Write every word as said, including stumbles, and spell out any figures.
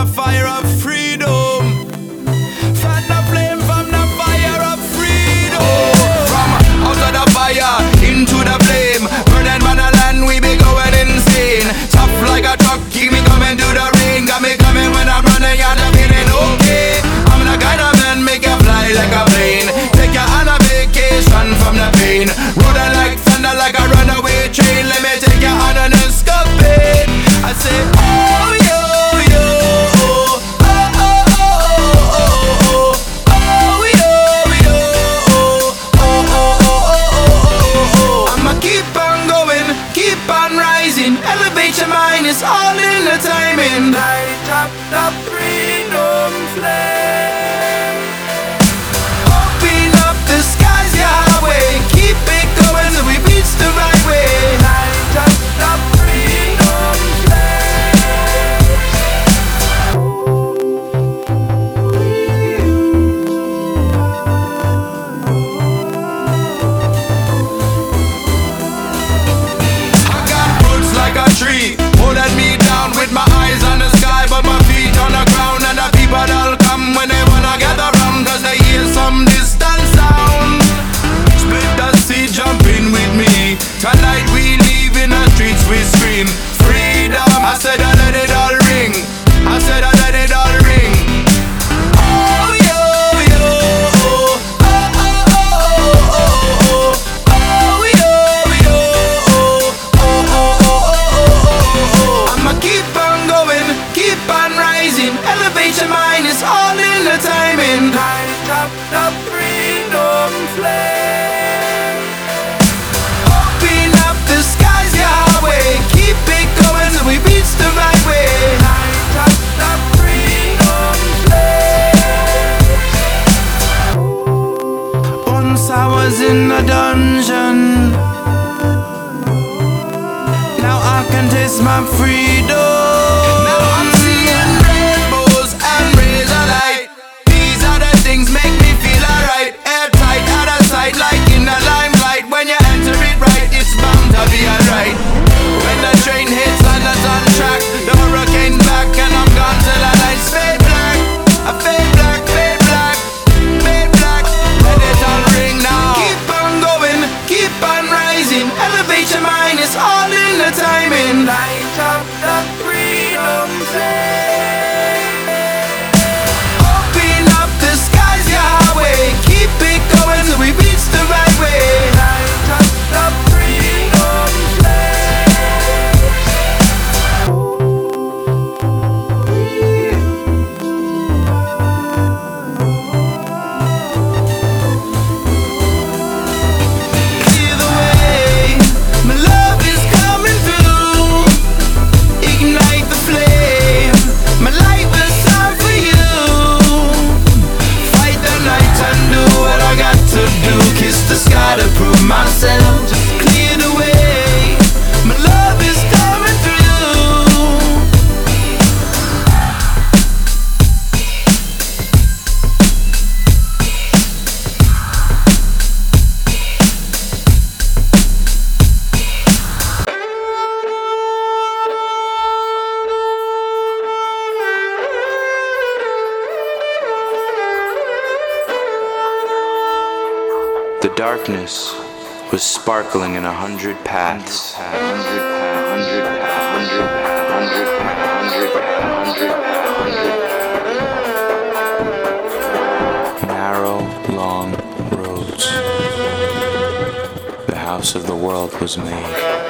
fire of freedom. Fan the flame from the fire of freedom. Oh, from out of the fire into the flame, burning man a land, we be going insane. Tough like a truck, keep me coming to the rain. Got me coming when I'm running out of feeling okay. I'm the kind of man make you fly like a plane, take you on a vacation from the pain. Rolling like thunder like a runaway train. Let me take you on an escapade. I say oh yo yo, oh oh oh oh oh, oh yo yo, oh oh oh oh oh. I'ma keep on going, keep on rising. Elevate your mind, it's all in the timing. Light up the freedom flame. Open up the skies, your highway. Keep it going till we reach the right way. Light up the freedom flame. I got roots like a tree, holding me down with my eyes on the sky, but my feet on the ground. And the people that'll come when they wanna gather round, cause they hear some distant sound. Split the sea, jump in with me. Tonight we leave in the streets, we scream freedom. I said I let it all ring, I said I let it all ring. Oh yo yo, oh oh oh oh oh, oh yo yo, oh oh oh oh oh. I'ma keep on going, keep on rising. Elevate your mind, it's all in the timing. Light up the freedom flame. Open up the skies, your highway. Keep it going till we reach the right way. Light up the freedom flame. Once I was in a dungeon, now I can taste my freedom. Now I'm seeing rainbows and rays of light. These are the things make me feel alright. Airtight, out of sight, like in the limelight. When you enter it right, it's bound to be alright. When the train hits and it's on track, the hurricane's back and I'm gone till the lights fade black. I fade black, fade black, fade black. Let it all ring now. Keep on going, keep on rising. Elevate your mind, it's all in the timing. Light up the freedom flame. Open up the skies, your highway. Keep it going till we reach the right way. Light up the freedom flame. Clear the way, my love is coming through. Ignite the flame, my light will shine for you. Fight the night and do what I got to do. Kiss the sky to prove myself. Just clear the way, my love is coming through. The darkness was sparkling in a hundred paths. Narrow, long roads. The house of the world was made.